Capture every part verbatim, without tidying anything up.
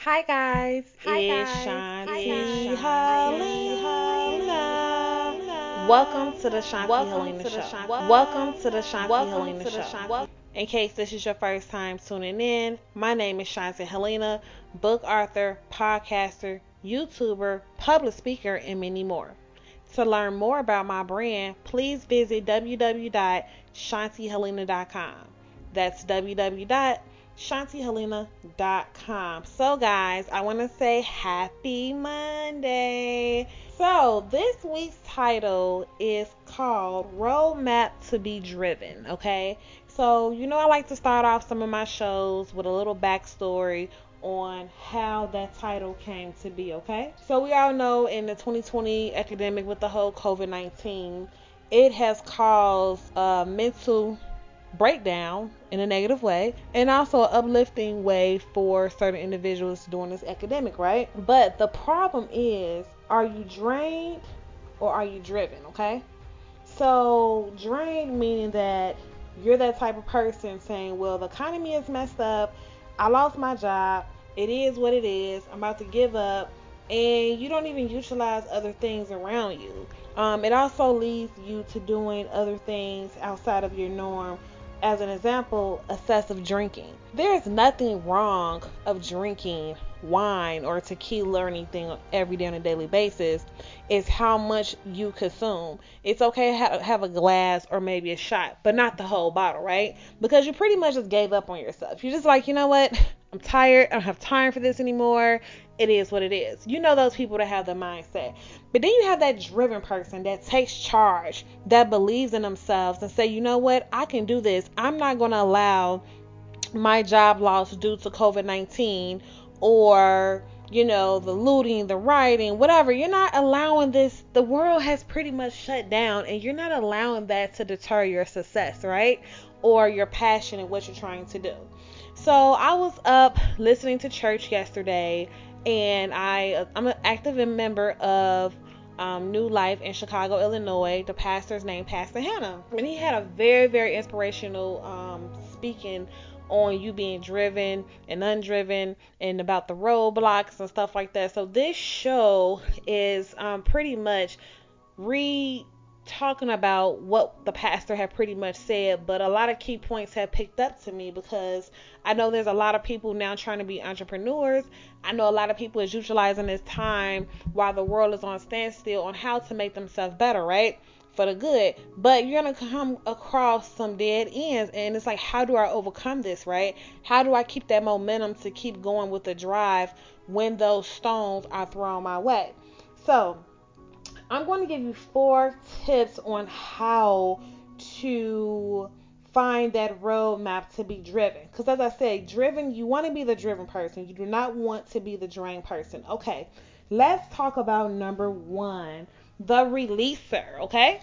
Hi guys, Hi it's guys, Hi Shanti guys, Helena. Welcome to the Shanti Helena Show. Welcome to the Shanti Helena Show. In case this is your first time tuning in, my name is Shanti Helena, book author, podcaster, YouTuber, public speaker, and many more. To learn more about my brand, please visit w w w dot shanti helena dot com. That's w w w dot shanti helena dot com. So, guys, I want to say happy Monday. So, this week's title is called Roadmap to be Driven, okay? So, you know, I like to start off some of my shows with a little backstory on how that title came to be, okay? So we all know in the twenty twenty epidemic with the whole COVID nineteen, it has caused a mental breakdown in a negative way and also an uplifting way for certain individuals during this epidemic, right? But the problem is, are you drained or are you driven, okay? So drained meaning that you're that type of person saying, well, the economy is messed up. I lost my job. It is what it is. I'm about to give up. And you don't even utilize other things around you. Um, it also leads you to doing other things outside of your norm. As an example, excessive drinking. There's nothing wrong of drinking wine or tequila or anything every day on a daily basis. It's how much you consume. It's okay to ha- have a glass or maybe a shot, but not the whole bottle, right? Because you pretty much just gave up on yourself. You're just like, you know what? I'm tired. I don't have time for this anymore. It is what it is. You know those people that have the mindset. But then you have that driven person that takes charge, that believes in themselves and say, you know what? I can do this. I'm not going to allow my job loss due to COVID nineteen or, you know, the looting, the rioting, whatever. You're not allowing this. The world has pretty much shut down and you're not allowing that to deter your success, right? Or your passion and what you're trying to do. So I was up listening to church yesterday and I, I'm an active member of um, New Life in Chicago, Illinois. The pastor's name, Pastor Hannah. And he had a very, very inspirational um, speaking on you being driven and undriven and about the roadblocks and stuff like that. So this show is um, pretty much re talking about what the pastor had pretty much said, but a lot of key points have picked up to me because I know there's a lot of people now trying to be entrepreneurs. I know a lot of people is utilizing this time while the world is on standstill on how to make themselves better, right? For the good, but you're gonna come across some dead ends, and it's like, how do I overcome this, right? How do I keep that momentum to keep going with the drive when those stones are thrown my way? So, I'm going to give you four tips on how to find that roadmap to be driven. Because as I said, driven, you want to be the driven person. You do not want to be the drained person. Okay, let's talk about number one, the releaser. Okay,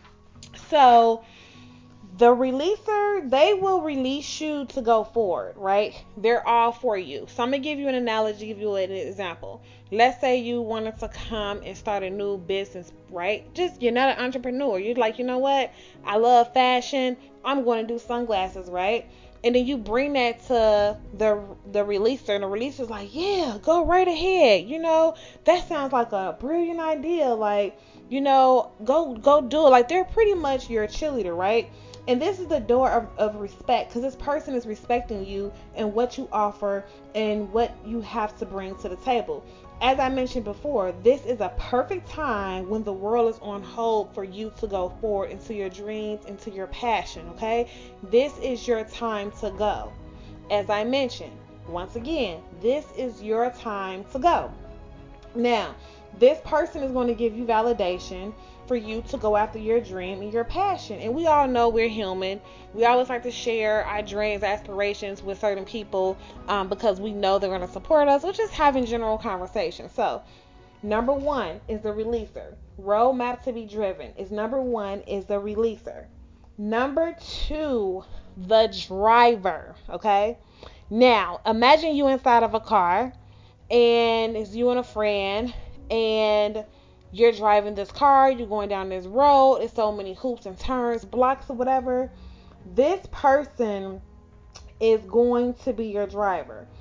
so the releaser, they will release you to go forward, right? They're all for you. So I'm gonna give you an analogy, give you an example. Let's say you wanted to come and start a new business, right? Just, you're not an entrepreneur. You're like, you know what? I love fashion. I'm going to do sunglasses, right? And then you bring that to the the releaser, and the releaser's like, yeah, go right ahead. You know, that sounds like a brilliant idea. Like, you know, go go do it. Like, they're pretty much your cheerleader, right? And this is the door of, of respect, because this person is respecting you and what you offer and what you have to bring to the table. As I mentioned before, this is a perfect time when the world is on hold for you to go forward into your dreams, into your passion, okay? This is your time to go. As I mentioned, once again, this is your time to go. Now, this person is going to give you validation for you to go after your dream and your passion. And we all know we're human. We always like to share our dreams, aspirations with certain people um, because we know they're going to support us, or just having general conversation. So, number one is the releaser. Roadmap to be driven is number one is the releaser. Number two, the driver. Okay. Now, imagine you inside of a car and it's you and a friend, and you're driving this car, you're going down this road, it's so many hoops and turns, blocks or whatever. This person is going to be your driver.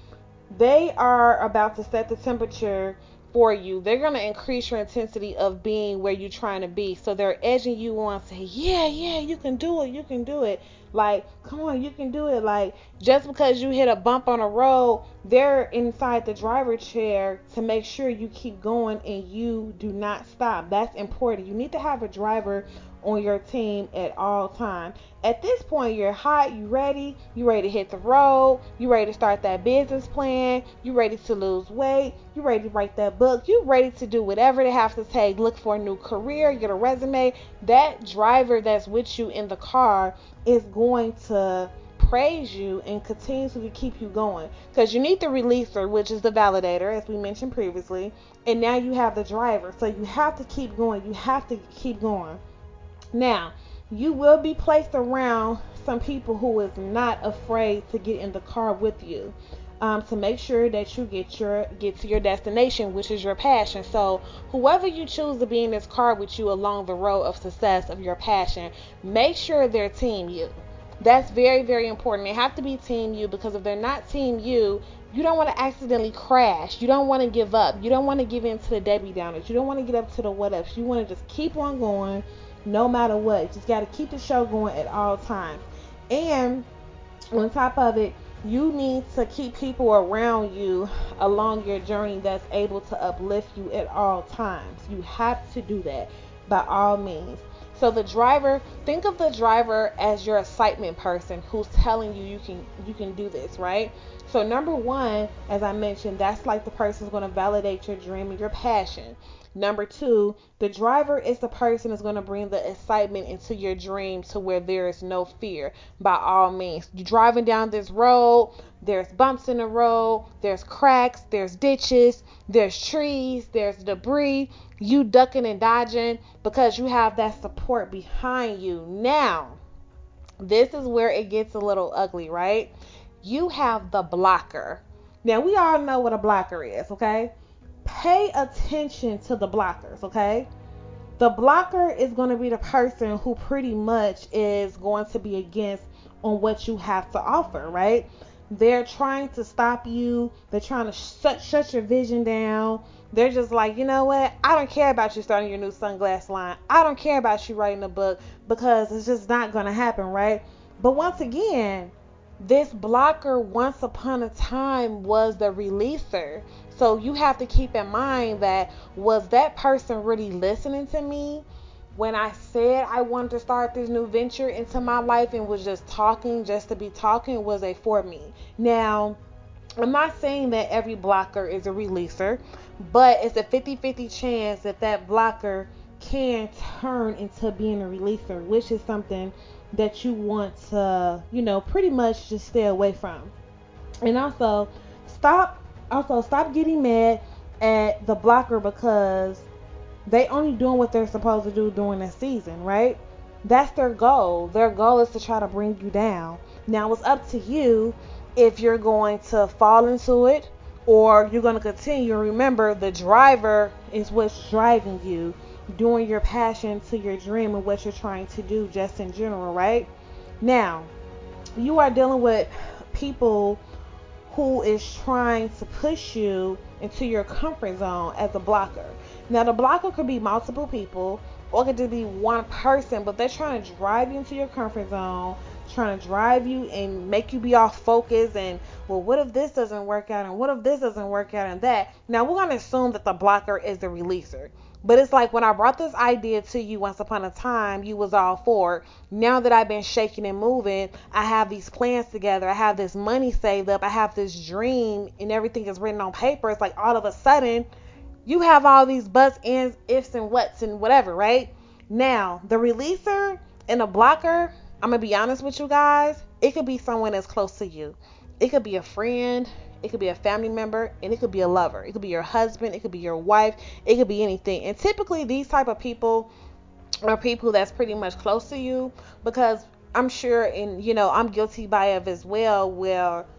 They are about to set the temperature for you. They're going to increase your intensity of being where you're trying to be. So they're edging you on, say, yeah, yeah, you can do it. You can do it. Like, come on, you can do it. Like, just because you hit a bump on a road, they're inside the driver chair to make sure you keep going and you do not stop. That's important. You need to have a driver on your team at all times. At this point, you're hot, you ready, you ready to hit the road, you ready to start that business plan, you ready to lose weight, you ready to write that book, you ready to do whatever they have to take, look for a new career, get a resume. That driver that's with you in the car is going to praise you and continue to keep you going, because you need the releaser, which is the validator, as we mentioned previously, and now you have the driver. So you have to keep going, you have to keep going. Now, you will be placed around some people who is not afraid to get in the car with you, um, to make sure that you get your get to your destination, which is your passion. So, whoever you choose to be in this car with you along the road of success of your passion, make sure they're team you. That's very, very important. They have to be team you, because if they're not team you, you don't want to accidentally crash. You don't want to give up. You don't want to give in to the Debbie Downers. You don't want to get up to the what ifs. You want to just keep on going no matter what. You just got to keep the show going at all times. And on top of it, you need to keep people around you along your journey that's able to uplift you at all times. You have to do that by all means. So the driver, think of the driver as your excitement person who's telling you you can you can do this, right? So number one, as I mentioned, that's like the person who's going to validate your dream and your passion. Number two, the driver is the person who's going to bring the excitement into your dream to where there is no fear. By all means, you're driving down this road, there's bumps in the road, there's cracks, there's ditches, there's trees, there's debris. You ducking and dodging because you have that support behind you. Now, this is where it gets a little ugly, right? You have the blocker. Now, we all know what a blocker is, okay? Pay attention to the blockers, okay? The blocker is going to be the person who pretty much is going to be against on what you have to offer, right? They're trying to stop you. They're trying to shut, shut your vision down. They're just like, you know what? I don't care about you starting your new sunglass line. I don't care about you writing a book, because it's just not going to happen, right? But once again, this blocker once upon a time was the releaser. So you have to keep in mind that, was that person really listening to me when I said I wanted to start this new venture into my life, and was just talking just to be talking? Was they for me? Now, I'm not saying that every blocker is a releaser, but it's a fifty-fifty chance that that blocker can turn into being a releaser, which is something that you want to, you know, pretty much just stay away from. And also, stop also stop getting mad at the blocker, because they only doing what they're supposed to do during the season, right? That's their goal. Their goal is to try to bring you down. Now it's up to you if you're going to fall into it, or you're going to continue. Remember, the driver is what's driving you, doing your passion to your dream and what you're trying to do just in general, right? Now, you are dealing with people who is trying to push you into your comfort zone as a blocker. Now, the blocker could be multiple people, or it could just be one person, but they're trying to drive you into your comfort zone, trying to drive you and make you be off focus. And, well, what if this doesn't work out? And what if this doesn't work out? And that. Now, we're going to assume that the blocker is the releaser. But it's like, when I brought this idea to you once upon a time, you was all for it. Now that I've been shaking and moving, I have these plans together. I have this money saved up. I have this dream, and everything is written on paper. It's like all of a sudden, you have all these buts, ands, ifs, and whats, and whatever, right? Now, the releaser and the blocker, I'm going to be honest with you guys, it could be someone that's close to you. It could be a friend, it could be a family member, and it could be a lover. It could be your husband, it could be your wife, it could be anything. And typically these type of people are people that's pretty much close to you, because I'm sure, and you know, I'm guilty by it as well, where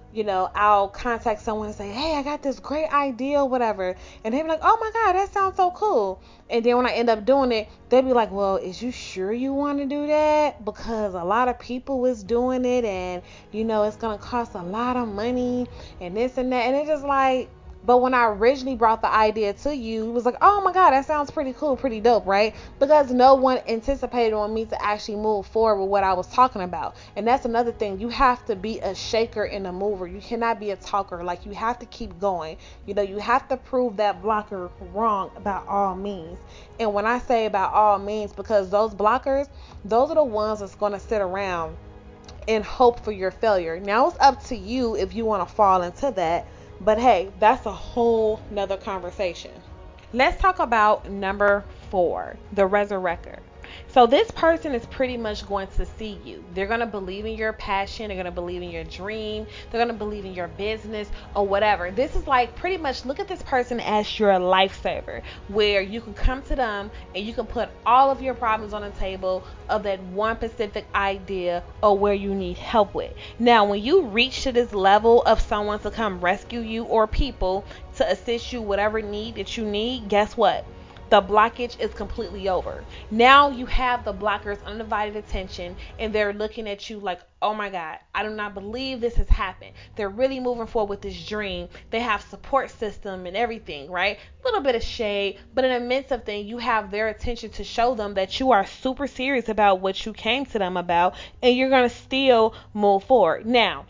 you know, I'll contact someone and say, hey, I got this great idea, whatever. And they'll be like, oh my God, that sounds so cool. And then when I end up doing it, they'll be like, well, is you sure you want to do that? Because a lot of people is doing it and, you know, it's going to cost a lot of money and this and that. And it's just like, but when I originally brought the idea to you, it was like, oh my God, that sounds pretty cool, pretty dope, right? Because no one anticipated on me to actually move forward with what I was talking about. And that's another thing. You have to be a shaker and a mover. You cannot be a talker. Like, you have to keep going. You know, you have to prove that blocker wrong about all means. And when I say about all means, because those blockers, those are the ones that's going to sit around and hope for your failure. Now it's up to you if you want to fall into that. But hey, that's a whole nother conversation. Let's talk about number four, the resurrector. So this person is pretty much going to see you. They're going to believe in your passion. They're going to believe in your dream. They're going to believe in your business or whatever. This is like, pretty much, look at this person as your lifesaver, where you can come to them and you can put all of your problems on the table of that one specific idea or where you need help with. Now, when you reach to this level of someone to come rescue you or people to assist you, whatever need that you need, guess what? The blockage is completely over. Now you have the blocker's undivided attention and they're looking at you like, oh my God, I do not believe this has happened. They're really moving forward with this dream. They have support system and everything, right? A little bit of shade, but in the midst of things, you have their attention to show them that you are super serious about what you came to them about and you're going to still move forward. Now,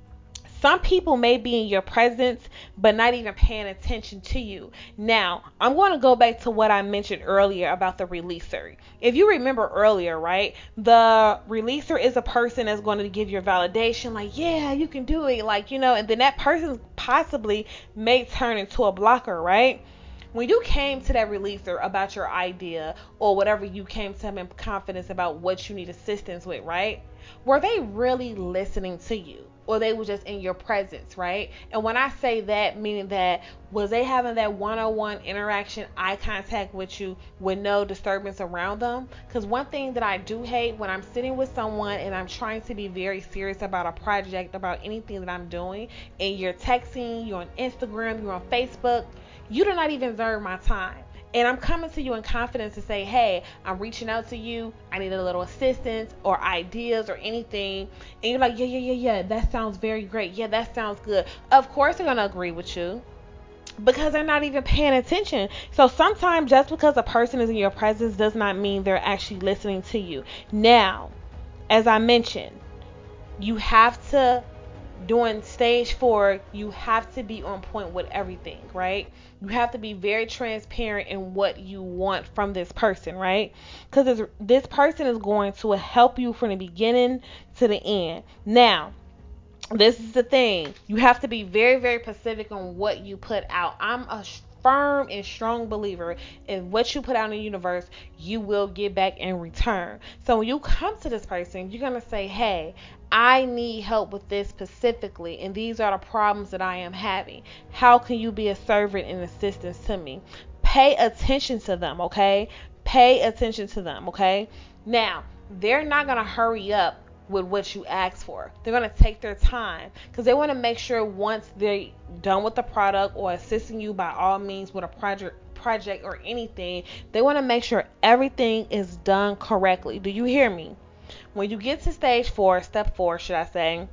some people may be in your presence, but not even paying attention to you. Now, I'm going to go back to what I mentioned earlier about the releaser. If you remember earlier, right, the releaser is a person that's going to give your validation, like, yeah, you can do it, like, you know, and then that person possibly may turn into a blocker, right? When you came to that releaser about your idea or whatever, you came to them in confidence about what you need assistance with, right? Were they really listening to you? Or they were just in your presence, right? And when I say that, meaning that, was they having that one-on-one interaction, eye contact with you with no disturbance around them? Because one thing that I do hate when I'm sitting with someone and I'm trying to be very serious about a project, about anything that I'm doing, and you're texting, you're on Instagram, you're on Facebook, you do not even deserve my time. And I'm coming to you in confidence to say, hey, I'm reaching out to you. I need a little assistance or ideas or anything. And you're like, yeah, yeah, yeah, yeah. That sounds very great. Yeah, that sounds good. Of course they're going to agree with you because they're not even paying attention. So sometimes just because a person is in your presence does not mean they're actually listening to you. Now, as I mentioned, you have to, doing stage four, you have to be on point with everything, right? You have to be very transparent in what you want from this person, right? Because this person is going to help you from the beginning to the end. Now, this is the thing. You have to be very, very specific on what you put out. I'm a firm and strong believer in what you put out in the universe, you will get back in return. So when you come to this person, you're going to say, hey, I need help with this specifically, and these are the problems that I am having. How can you be a servant and assistance to me? Pay attention to them, okay? Pay attention to them, okay? Now, they're not going to hurry up with what you ask for. They're going to take their time because they want to make sure once they're done with the product or assisting you by all means with a project project or anything, they want to make sure everything is done correctly. Do you hear me? When you get to stage four, step four, should I say,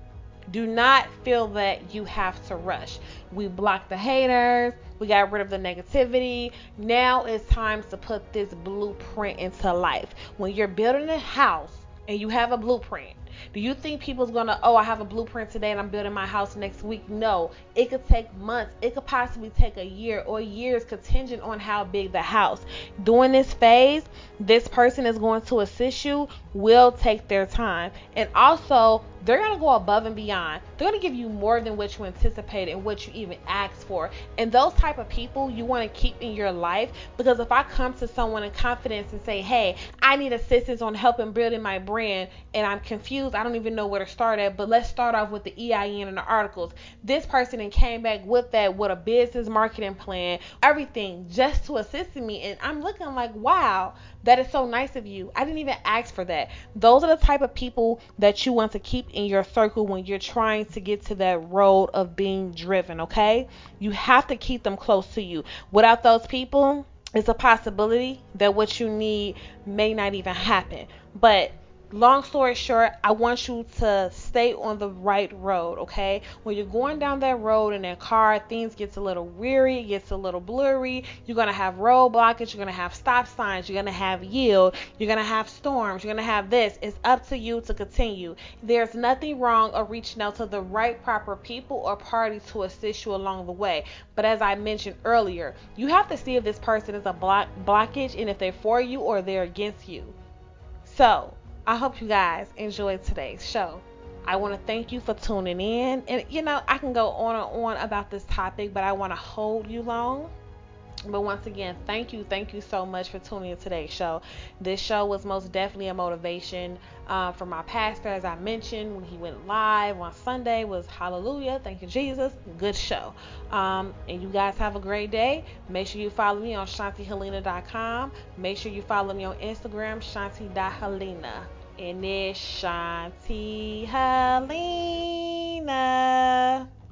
do not feel that you have to rush. We blocked the haters. We got rid of the negativity. Now it's time to put this blueprint into life. When you're building a house and you have a blueprint, do you think people's gonna, oh, I have a blueprint today and I'm building my house next week? No, it could take months. It could possibly take a year or years, contingent on how big the house. During this phase, this person is going to assist you, will take their time. And also, they're going to go above and beyond. They're going to give you more than what you anticipated and what you even asked for. And those type of people you want to keep in your life, because if I come to someone in confidence and say, hey, I need assistance on helping building my brand and I'm confused confused. I don't even know where to start at, but let's start off with the E I N and the articles. This person then came back with that, with a business marketing plan, everything, just to assist me. And I'm looking like, wow, that is so nice of you. I didn't even ask for that. Those are the type of people that you want to keep in your circle when you're trying to get to that road of being driven, okay? You have to keep them close to you. Without those people, it's a possibility that what you need may not even happen. But long story short, I want you to stay on the right road, okay? When you're going down that road in that car, things gets a little weary, it gets a little blurry. You're gonna have road blockage, you're gonna have stop signs, you're gonna have yield, you're gonna have storms, you're gonna have this. It's up to you to continue. There's nothing wrong or reaching out to the right proper people or party to assist you along the way. But as I mentioned earlier, you have to see if this person is a block blockage and if they're for you or they're against you. So, I hope you guys enjoyed today's show. I want to thank you for tuning in. And, you know, I can go on and on about this topic, but I want to hold you long. But once again, thank you, thank you so much for tuning in today's show. This show was most definitely a motivation uh, for my pastor, as I mentioned when he went live on Sunday. Was hallelujah, thank you Jesus, good show. Um, and you guys have a great day. Make sure you follow me on shanti helena dot com. Make sure you follow me on Instagram, shanti dot helena. And it's Shanti Helena.